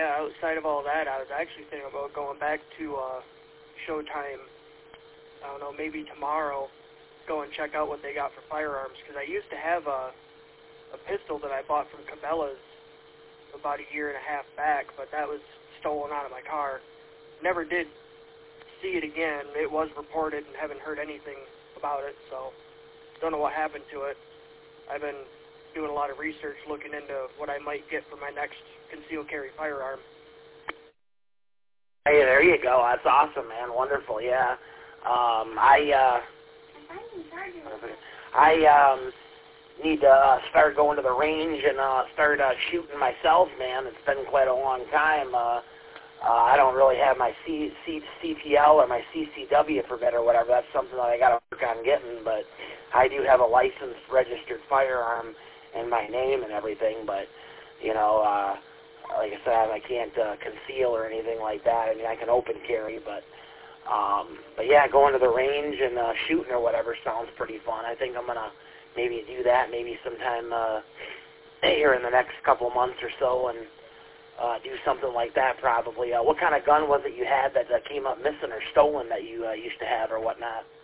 yeah, outside of all that, I was actually thinking about going back to Showtime, I don't know, maybe tomorrow, go and check out what they got for firearms, because I used to have a pistol that I bought from Cabela's about a year and a half back, but that was stolen out of my car. Never did see it again. It was reported and haven't heard anything about it, so don't know what happened to it. I've been doing a lot of research looking into what I might get for my next concealed carry firearm. Hey, there you go. That's awesome, man. Wonderful, yeah. I need to start going to the range and start shooting myself, man. It's been quite a long time. I don't really have my CTL or my CCW for bit or whatever. That's something that I got to work on getting, but I do have a licensed, registered firearm in my name and everything, but, you know, like I said, I can't conceal or anything like that. I mean, I can open carry, but yeah, going to the range and shooting or whatever sounds pretty fun. I think I'm going to maybe do that maybe sometime here in the next couple of months or so and do something like that probably. What kind of gun was it you had that came up missing or stolen that you used to have or whatnot?